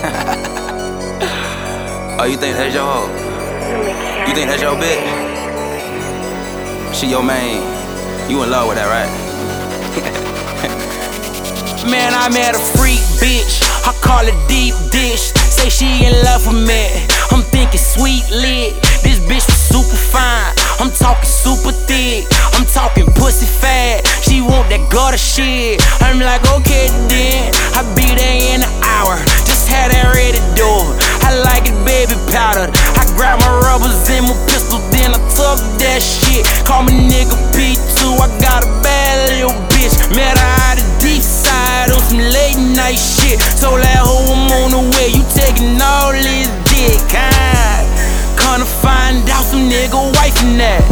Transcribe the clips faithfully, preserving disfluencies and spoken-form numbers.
Oh, you think that's your hoe? You think that's your bitch? She your main. You in love with that, right? Man, I met a freak bitch, I call it deep dish. Say she in love with me, I'm thinking sweet lit. This bitch was super fine, I'm talking super thick. I'm talking pussy fat, she want that gutter shit. I'm like, okay then, I'll be there in an hour. Just had that ready to do. I like it baby powdered. I grab my rubbers and my pistol, then I tuck that shit. Call me nigga P two, I got a bad little bitch. Met her out the deep side on some late night shit. Told that hoe I'm on the way, you taking all this dick, huh? Gonna find out some nigga wifing that.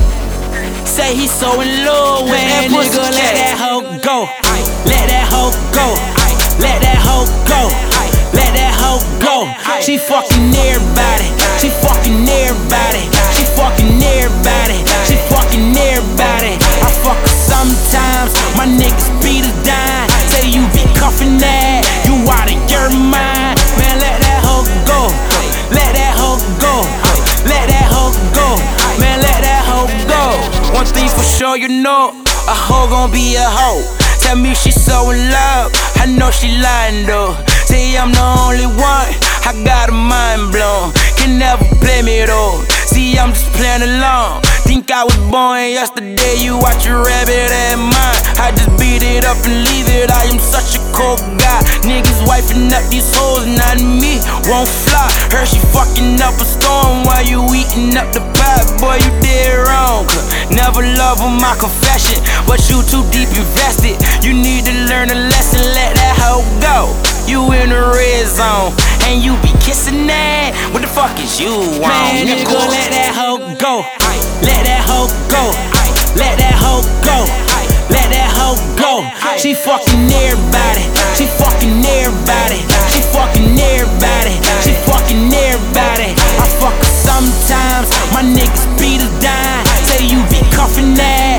Say he so in love with that pussy. Nigga, let that hoe go. Let that hoe go. Let that hoe go. Let that hoe go. She fucking everybody. She fucking everybody. She fucking everybody. She fucking everybody. I fuck her sometimes. My niggas beat her down. Say you be cuffing that. You out of your mind. Man, let that hoe go. Let that hoe go. Let that hoe go. Man, let that hoe go. One thing for sure, you know, a hoe gon' be a hoe. Tell me she so in love, I know she lying though. Say I'm the only one, I got her mind blown. Can never play me though, see I'm just playing along. Think I was born yesterday, you watch a rabbit at mine. I just beat it up and leave it, I am such a cold guy. Niggas wiping up these hoes, not me, won't fly. Heard she fucking up a storm while you eating up the pie. Boy, you did wrong, never love on my confession, but you too deep invested. You need to learn a lesson, let that hoe go. You in the red zone, and you be kissing that. What the fuck is you on? Man, nigga, let that hoe go. Let that hoe go. Let that hoe go. Let that hoe go. She fucking everybody. She fucking everybody. She fucking everybody. She fucking everybody. I fuck her sometimes. My niggas beat her down. Say you be cuffing that.